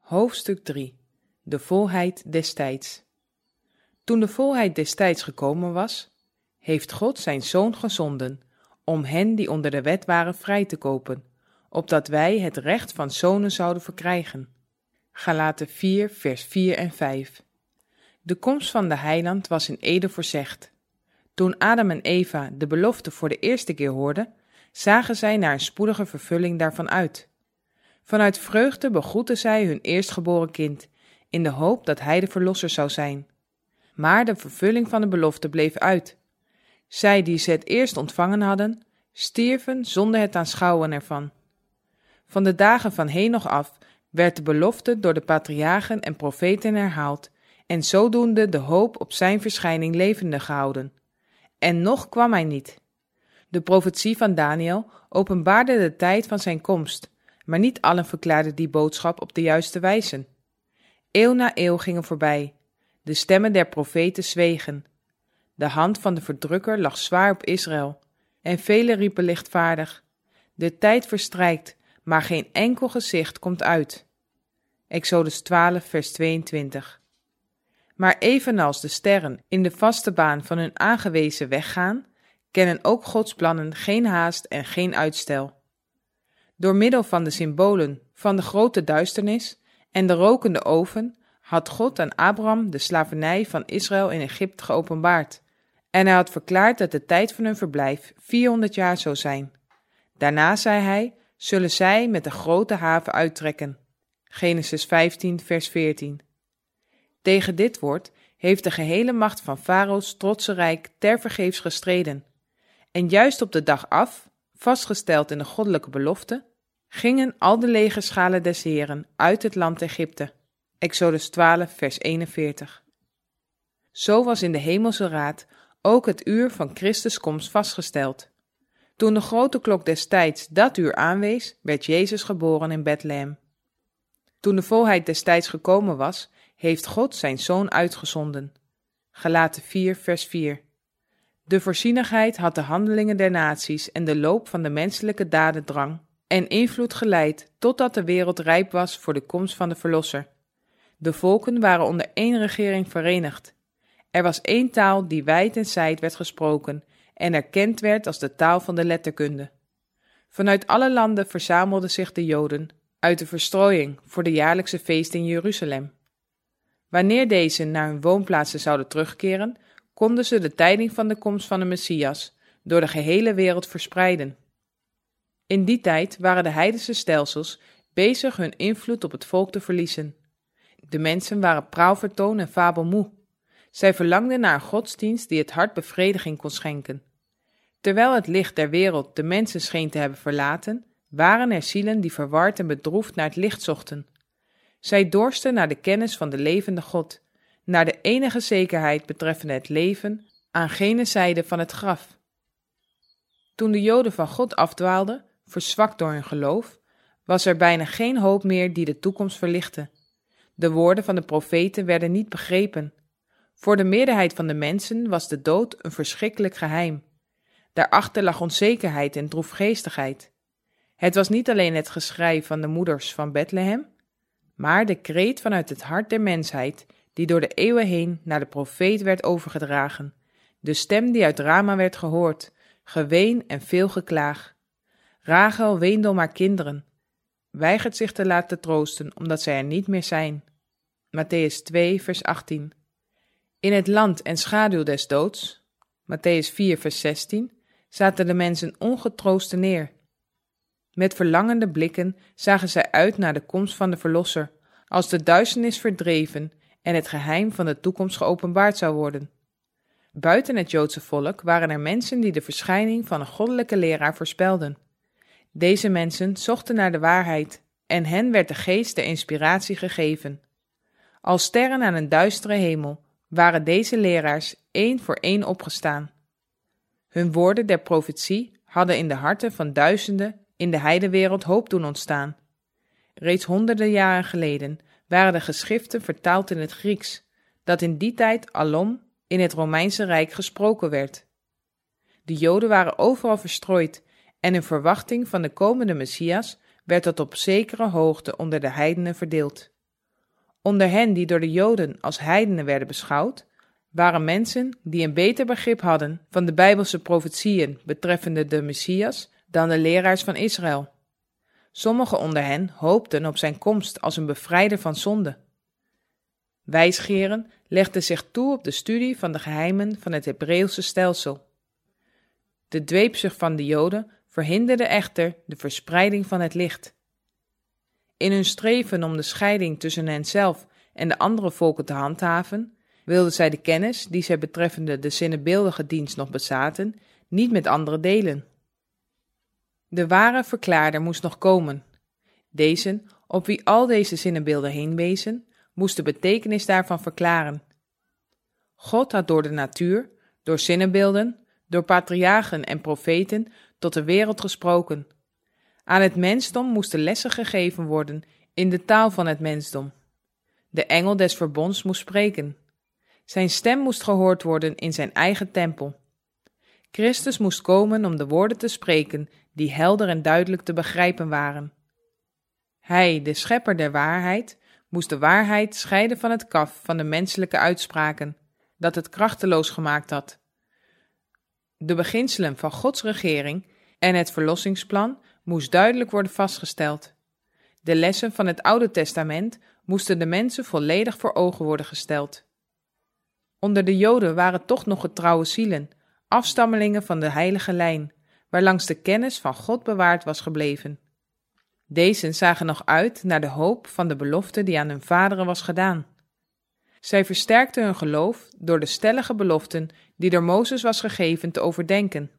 Hoofdstuk 3. De volheid des tijds. Toen de volheid des tijds gekomen was, heeft God zijn Zoon gezonden, om hen die onder de wet waren vrij te kopen, opdat wij het recht van zonen zouden verkrijgen. Galaten 4, vers 4 en 5. De komst van de heiland was in Eden voorzegd. Toen Adam en Eva de belofte voor de eerste keer hoorden, zagen zij naar een spoedige vervulling daarvan uit. Vanuit vreugde begroetten zij hun eerstgeboren kind, in de hoop dat hij de verlosser zou zijn. Maar de vervulling van de belofte bleef uit. Zij die ze het eerst ontvangen hadden, stierven zonder het aanschouwen ervan. Van de dagen van Henoch af werd de belofte door de patriarchen en profeten herhaald, en zodoende de hoop op zijn verschijning levendig gehouden. En nog kwam hij niet. De profetie van Daniel openbaarde de tijd van zijn komst, maar niet allen verklaarden die boodschap op de juiste wijze. Eeuw na eeuw gingen voorbij. De stemmen der profeten zwegen. De hand van de verdrukker lag zwaar op Israël, en velen riepen lichtvaardig: de tijd verstrijkt, maar geen enkel gezicht komt uit. Exodus 12, vers 22. Maar evenals de sterren in de vaste baan van hun aangewezen weg gaan, kennen ook Gods plannen geen haast en geen uitstel. Door middel van de symbolen van de grote duisternis en de rokende oven had God aan Abraham de slavernij van Israël in Egypte geopenbaard, en hij had verklaard dat de tijd van hun verblijf 400 jaar zou zijn. Daarna, zei hij, zullen zij met de grote haven uittrekken. Genesis 15, vers 14. Tegen dit woord heeft de gehele macht van Farao's trotse rijk tevergeefs gestreden. En juist op de dag af, vastgesteld in de goddelijke belofte, gingen al de legerschalen des Heren uit het land Egypte. Exodus 12, vers 41. Zo was in de hemelse raad ook het uur van Christus' komst vastgesteld. Toen de grote klok des tijds dat uur aanwees, werd Jezus geboren in Bethlehem. Toen de volheid des tijds gekomen was, heeft God zijn Zoon uitgezonden. Galaten 4, vers 4. De voorzienigheid had de handelingen der naties en de loop van de menselijke dadendrang en invloed geleid totdat de wereld rijp was voor de komst van de Verlosser. De volken waren onder één regering verenigd. Er was één taal die wijd en zijd werd gesproken en erkend werd als de taal van de letterkunde. Vanuit alle landen verzamelden zich de Joden uit de verstrooiing voor de jaarlijkse feesten in Jeruzalem. Wanneer deze naar hun woonplaatsen zouden terugkeren, konden ze de tijding van de komst van de Messias door de gehele wereld verspreiden. In die tijd waren de heidense stelsels bezig hun invloed op het volk te verliezen. De mensen waren praalvertoon en fabelmoe. Zij verlangden naar een godsdienst die het hart bevrediging kon schenken. Terwijl het licht der wereld de mensen scheen te hebben verlaten, waren er zielen die verward en bedroefd naar het licht zochten. Zij dorsten naar de kennis van de levende God, naar de enige zekerheid betreffende het leven aan gene zijde van het graf. Toen de Joden van God afdwaalden, verzwakt door hun geloof, was er bijna geen hoop meer die de toekomst verlichtte. De woorden van de profeten werden niet begrepen. Voor de meerderheid van de mensen was de dood een verschrikkelijk geheim. Daarachter lag onzekerheid en droefgeestigheid. Het was niet alleen het geschrei van de moeders van Bethlehem, maar de kreet vanuit het hart der mensheid, die door de eeuwen heen naar de profeet werd overgedragen, de stem die uit Rama werd gehoord, geween en veel geklaag. Rachel weende om haar kinderen, weigert zich te laten troosten, omdat zij er niet meer zijn. Mattheüs 2, vers 18. In het land en schaduw des doods, Mattheüs 4, vers 16, zaten de mensen ongetroosten neer. Met verlangende blikken zagen zij uit naar de komst van de Verlosser, als de duisternis verdreven en het geheim van de toekomst geopenbaard zou worden. Buiten het Joodse volk waren er mensen die de verschijning van een goddelijke leraar voorspelden. Deze mensen zochten naar de waarheid en hen werd de geest der inspiratie gegeven. Als sterren aan een duistere hemel waren deze leraars één voor één opgestaan. Hun woorden der profetie hadden in de harten van duizenden in de heidenwereld hoop doen ontstaan. Reeds honderden jaren geleden waren de geschriften vertaald in het Grieks, dat in die tijd alom in het Romeinse Rijk gesproken werd. De Joden waren overal verstrooid en in verwachting van de komende Messias werd dat op zekere hoogte onder de heidenen verdeeld. Onder hen die door de Joden als heidenen werden beschouwd, waren mensen die een beter begrip hadden van de Bijbelse profetieën betreffende de Messias dan de leraars van Israël. Sommigen onder hen hoopten op zijn komst als een bevrijder van zonde. Wijsgeren legden zich toe op de studie van de geheimen van het Hebreeuwse stelsel. De dweepzucht van de Joden verhinderde echter de verspreiding van het licht. In hun streven om de scheiding tussen henzelf en de andere volken te handhaven, wilden zij de kennis die zij betreffende de zinnebeeldige dienst nog bezaten, niet met anderen delen. De ware verklaarder moest nog komen. Deze, op wie al deze zinnebeelden heen wezen, moest de betekenis daarvan verklaren. God had door de natuur, door zinnebeelden, door patriarchen en profeten tot de wereld gesproken. Aan het mensdom moesten lessen gegeven worden in de taal van het mensdom. De engel des verbonds moest spreken. Zijn stem moest gehoord worden in zijn eigen tempel. Christus moest komen om de woorden te spreken die helder en duidelijk te begrijpen waren. Hij, de schepper der waarheid, moest de waarheid scheiden van het kaf van de menselijke uitspraken, dat het krachteloos gemaakt had. De beginselen van Gods regering en het verlossingsplan moest duidelijk worden vastgesteld. De lessen van het Oude Testament moesten de mensen volledig voor ogen worden gesteld. Onder de Joden waren toch nog getrouwe zielen, afstammelingen van de heilige lijn, waarlangs de kennis van God bewaard was gebleven. Deze zagen nog uit naar de hoop van de belofte die aan hun vaderen was gedaan. Zij versterkten hun geloof door de stellige beloften die door Mozes was gegeven te overdenken.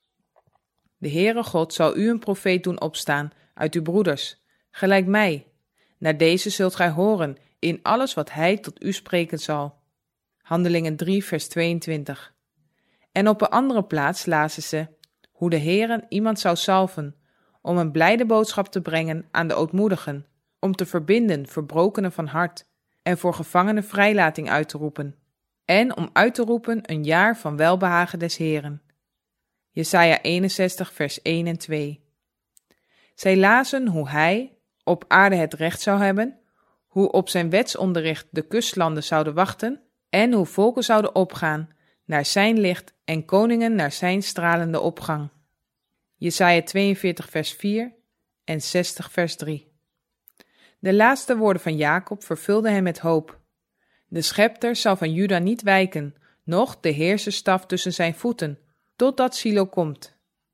De Heere God zal u een profeet doen opstaan uit uw broeders, gelijk mij. Naar deze zult gij horen in alles wat hij tot u spreken zal. Handelingen 3 vers 22. En op een andere plaats lazen ze hoe de Heere iemand zou salven, om een blijde boodschap te brengen aan de ootmoedigen, om te verbinden verbrokenen van hart en voor gevangenen vrijlating uit te roepen, en om uit te roepen een jaar van welbehagen des Heeren. Jesaja 61 vers 1 en 2. Zij lazen hoe hij op aarde het recht zou hebben, hoe op zijn wetsonderricht de kustlanden zouden wachten en hoe volken zouden opgaan naar zijn licht en koningen naar zijn stralende opgang. Jesaja 42 vers 4 en 60 vers 3. De laatste woorden van Jacob vervulden hem met hoop. De schepter zal van Juda niet wijken, noch de heerserstaf tussen zijn voeten, totdat Silo komt.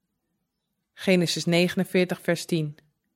Genesis 49 vers 10.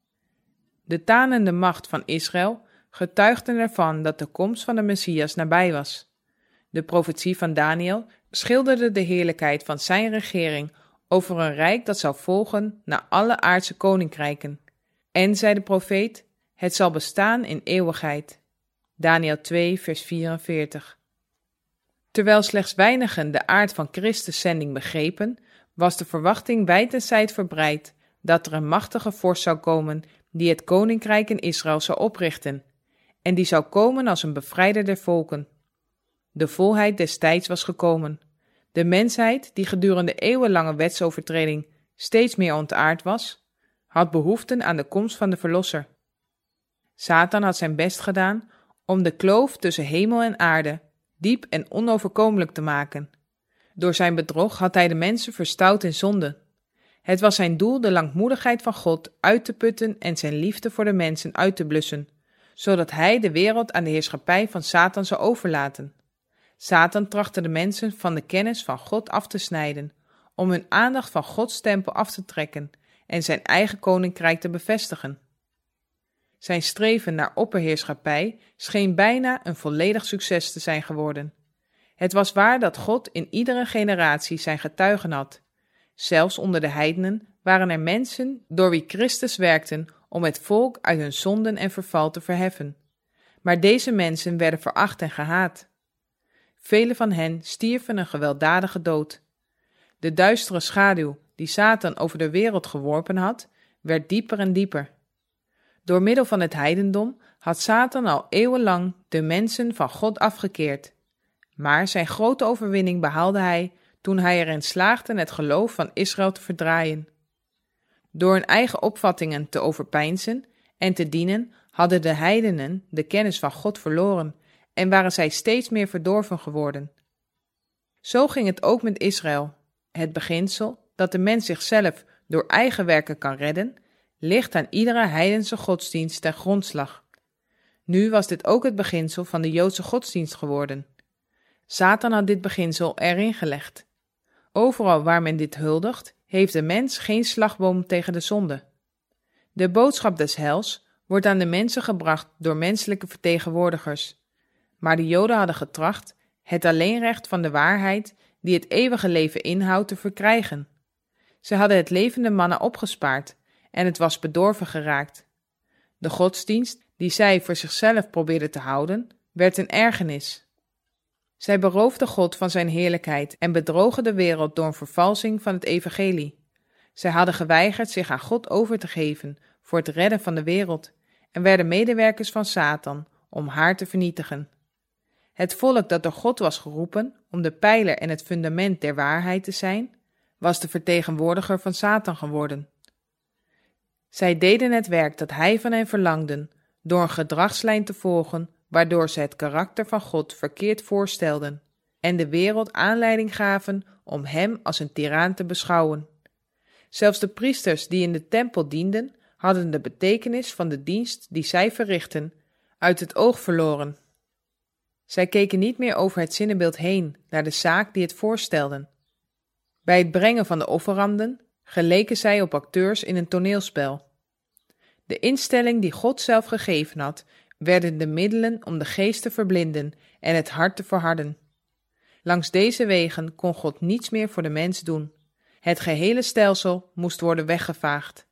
De tanende macht van Israël getuigde ervan dat de komst van de Messias nabij was. De profetie van Daniel schilderde de heerlijkheid van zijn regering over een rijk dat zou volgen na alle aardse koninkrijken. En, zei de profeet, het zal bestaan in eeuwigheid. Daniel 2 vers 44. Terwijl slechts weinigen de aard van Christus' zending begrepen, was de verwachting wijd en zijd verbreid dat er een machtige vorst zou komen die het koninkrijk in Israël zou oprichten, en die zou komen als een bevrijder der volken. De volheid des tijds was gekomen. De mensheid, die gedurende eeuwenlange wetsovertreding steeds meer ontaard was, had behoefte aan de komst van de Verlosser. Satan had zijn best gedaan om de kloof tussen hemel en aarde diep en onoverkomelijk te maken. Door zijn bedrog had hij de mensen verstout in zonde. Het was zijn doel de langmoedigheid van God uit te putten en zijn liefde voor de mensen uit te blussen, zodat hij de wereld aan de heerschappij van Satan zou overlaten. Satan trachtte de mensen van de kennis van God af te snijden, om hun aandacht van Gods tempel af te trekken en zijn eigen koninkrijk te bevestigen. Zijn streven naar opperheerschappij scheen bijna een volledig succes te zijn geworden. Het was waar dat God in iedere generatie zijn getuigen had. Zelfs onder de heidenen waren er mensen door wie Christus werkten om het volk uit hun zonden en verval te verheffen. Maar deze mensen werden veracht en gehaat. Velen van hen stierven een gewelddadige dood. De duistere schaduw die Satan over de wereld geworpen had, werd dieper en dieper. Door middel van het heidendom had Satan al eeuwenlang de mensen van God afgekeerd. Maar zijn grote overwinning behaalde hij toen hij erin slaagde het geloof van Israël te verdraaien. Door hun eigen opvattingen te overpeinzen en te dienen, hadden de heidenen de kennis van God verloren en waren zij steeds meer verdorven geworden. Zo ging het ook met Israël. Het beginsel dat de mens zichzelf door eigen werken kan redden, ligt aan iedere heidense godsdienst ten grondslag. Nu was dit ook het beginsel van de Joodse godsdienst geworden. Satan had dit beginsel erin gelegd. Overal waar men dit huldigt, heeft de mens geen slagboom tegen de zonde. De boodschap des heils wordt aan de mensen gebracht door menselijke vertegenwoordigers. Maar de Joden hadden getracht het alleenrecht van de waarheid die het eeuwige leven inhoudt te verkrijgen. Ze hadden het levende manna opgespaard en het was bedorven geraakt. De godsdienst die zij voor zichzelf probeerden te houden, werd een ergernis. Zij beroofden God van zijn heerlijkheid en bedrogen de wereld door een vervalsing van het evangelie. Zij hadden geweigerd zich aan God over te geven voor het redden van de wereld en werden medewerkers van Satan om haar te vernietigen. Het volk dat door God was geroepen om de pijler en het fundament der waarheid te zijn, was de vertegenwoordiger van Satan geworden. Zij deden het werk dat hij van hen verlangde, door een gedragslijn te volgen waardoor ze het karakter van God verkeerd voorstelden en de wereld aanleiding gaven om hem als een tiran te beschouwen. Zelfs de priesters die in de tempel dienden, hadden de betekenis van de dienst die zij verrichtten uit het oog verloren. Zij keken niet meer over het zinnebeeld heen naar de zaak die het voorstelden. Bij het brengen van de offeranden geleken zij op acteurs in een toneelspel. De instelling die God zelf gegeven had, werden de middelen om de geest te verblinden en het hart te verharden. Langs deze wegen kon God niets meer voor de mens doen. Het gehele stelsel moest worden weggevaagd.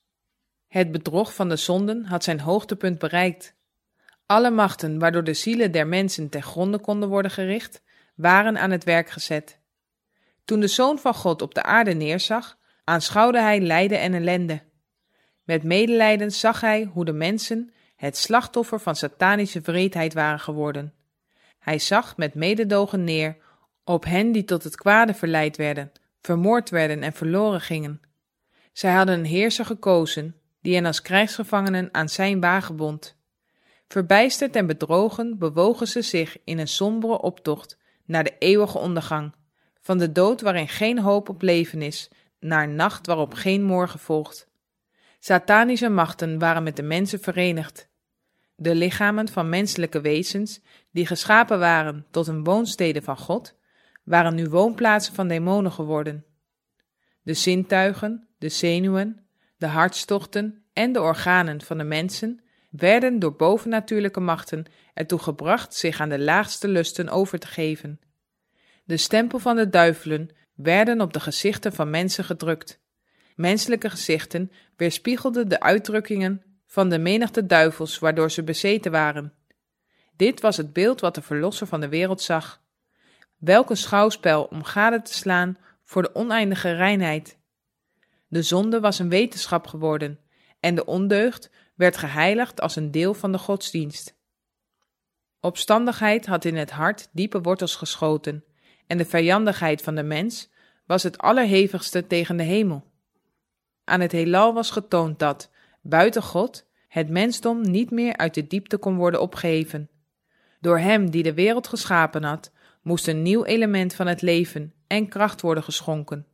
Het bedrog van de zonden had zijn hoogtepunt bereikt. Alle machten waardoor de zielen der mensen ten gronde konden worden gericht, waren aan het werk gezet. Toen de Zoon van God op de aarde neerzag, aanschouwde hij lijden en ellende. Met medelijden zag hij hoe de mensen het slachtoffer van satanische wreedheid waren geworden. Hij zag met mededogen neer op hen die tot het kwade verleid werden, vermoord werden en verloren gingen. Zij hadden een heerser gekozen, die hen als krijgsgevangenen aan zijn wagen bond. Verbijsterd en bedrogen bewogen ze zich in een sombere optocht naar de eeuwige ondergang, van de dood waarin geen hoop op leven is, naar een nacht waarop geen morgen volgt. Satanische machten waren met de mensen verenigd. De lichamen van menselijke wezens, die geschapen waren tot een woonstede van God, waren nu woonplaatsen van demonen geworden. De zintuigen, de zenuwen, de hartstochten en de organen van de mensen werden door bovennatuurlijke machten ertoe gebracht zich aan de laagste lusten over te geven. De stempel van de duivelen werden op de gezichten van mensen gedrukt. Menselijke gezichten weerspiegelden de uitdrukkingen van de menigte duivels waardoor ze bezeten waren. Dit was het beeld wat de Verlosser van de wereld zag. Welk een schouwspel om gade te slaan voor de oneindige reinheid. De zonde was een wetenschap geworden en de ondeugd werd geheiligd als een deel van de godsdienst. Opstandigheid had in het hart diepe wortels geschoten en de vijandigheid van de mens was het allerhevigste tegen de hemel. Aan het heelal was getoond dat, buiten God, het mensdom niet meer uit de diepte kon worden opgeheven. Door hem die de wereld geschapen had, moest een nieuw element van het leven en kracht worden geschonken.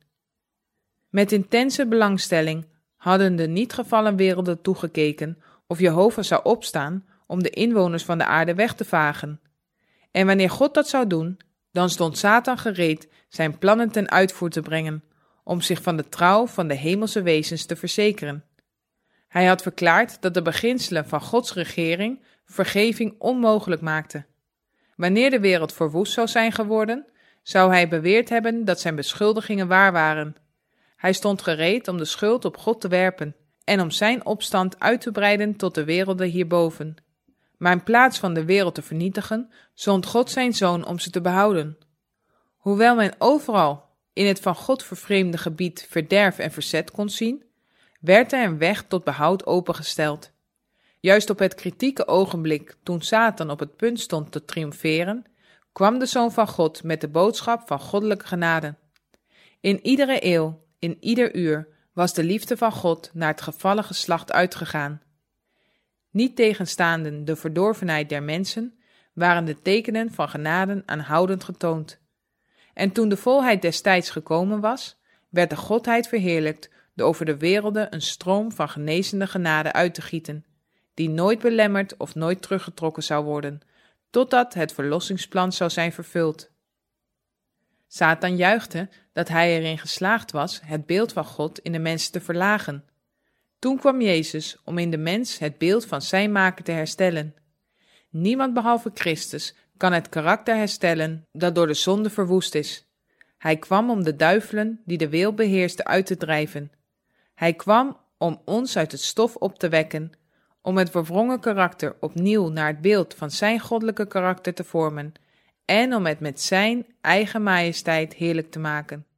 Met intense belangstelling hadden de niet gevallen werelden toegekeken of Jehovah zou opstaan om de inwoners van de aarde weg te vagen. En wanneer God dat zou doen, dan stond Satan gereed zijn plannen ten uitvoer te brengen, om zich van de trouw van de hemelse wezens te verzekeren. Hij had verklaard dat de beginselen van Gods regering vergeving onmogelijk maakten. Wanneer de wereld verwoest zou zijn geworden, zou hij beweerd hebben dat zijn beschuldigingen waar waren. Hij stond gereed om de schuld op God te werpen en om zijn opstand uit te breiden tot de werelden hierboven. Maar in plaats van de wereld te vernietigen, zond God zijn Zoon om ze te behouden. Hoewel men overal in het van God vervreemde gebied verderf en verzet kon zien, werd er een weg tot behoud opengesteld. Juist op het kritieke ogenblik toen Satan op het punt stond te triomferen, kwam de Zoon van God met de boodschap van goddelijke genade. In iedere eeuw, in ieder uur, was de liefde van God naar het gevallen geslacht uitgegaan. Niet tegenstaande de verdorvenheid der mensen, waren de tekenen van genade aanhoudend getoond. En toen de volheid des tijds gekomen was, werd de Godheid verheerlijkt door over de werelden een stroom van genezende genade uit te gieten, die nooit belemmerd of nooit teruggetrokken zou worden, totdat het verlossingsplan zou zijn vervuld. Satan juichte dat hij erin geslaagd was het beeld van God in de mens te verlagen. Toen kwam Jezus om in de mens het beeld van zijn maker te herstellen. Niemand behalve Christus kan het karakter herstellen dat door de zonde verwoest is. Hij kwam om de duivelen die de wil beheersten uit te drijven. Hij kwam om ons uit het stof op te wekken, om het verwrongen karakter opnieuw naar het beeld van zijn goddelijke karakter te vormen en om het met zijn eigen majesteit heerlijk te maken.